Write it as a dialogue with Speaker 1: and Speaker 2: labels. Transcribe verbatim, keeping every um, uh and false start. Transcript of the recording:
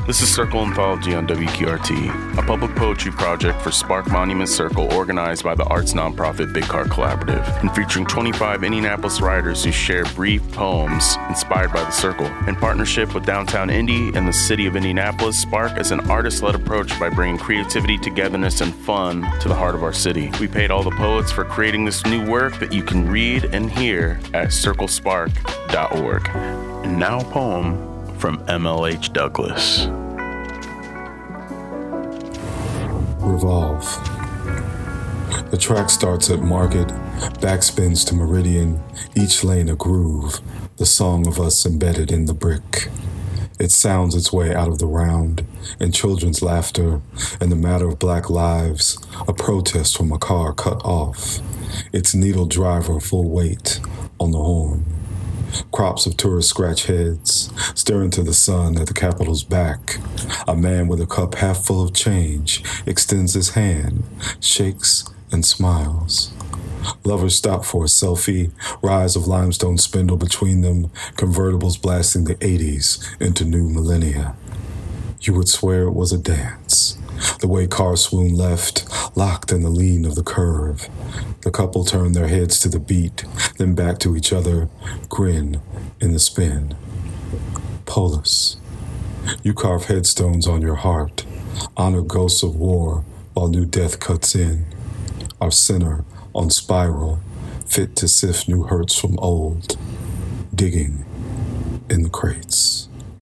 Speaker 1: This is Circle Anthology on W Q R T, a public poetry project for Spark Monument Circle organized by the arts nonprofit Big Car Collaborative and featuring twenty-five Indianapolis writers who share brief poems inspired by the Circle. In partnership with Downtown Indy and the City of Indianapolis, Spark is an artist-led approach by bringing creativity, togetherness, and fun to the heart of our city. We paid all the poets for creating this new work that you can read and hear at circle spark dot org. And now a poem from M L H Douglas.
Speaker 2: Revolve. The track starts at Market, backspins to Meridian, each lane a groove, the song of us embedded in the brick. It sounds its way out of the round, and children's laughter, and the matter of black lives, a protest from a car cut off, its needle driver full weight on the horn. Crops of tourists scratch heads, staring to the sun at the Capitol's back. A man with a cup half full of change extends his hand, shakes, and smiles. Lovers stop for a selfie, rise of limestone spindle between them, convertibles blasting the eighties into new millennia. You would swear it was a dance. The way car swoon left, locked in the lean of the curve. The couple turn their heads to the beat, then back to each other, grin in the spin. Polis. You carve headstones on your heart, honor ghosts of war while new death cuts in. Our center on spiral, fit to sift new hurts from old, digging in the crates.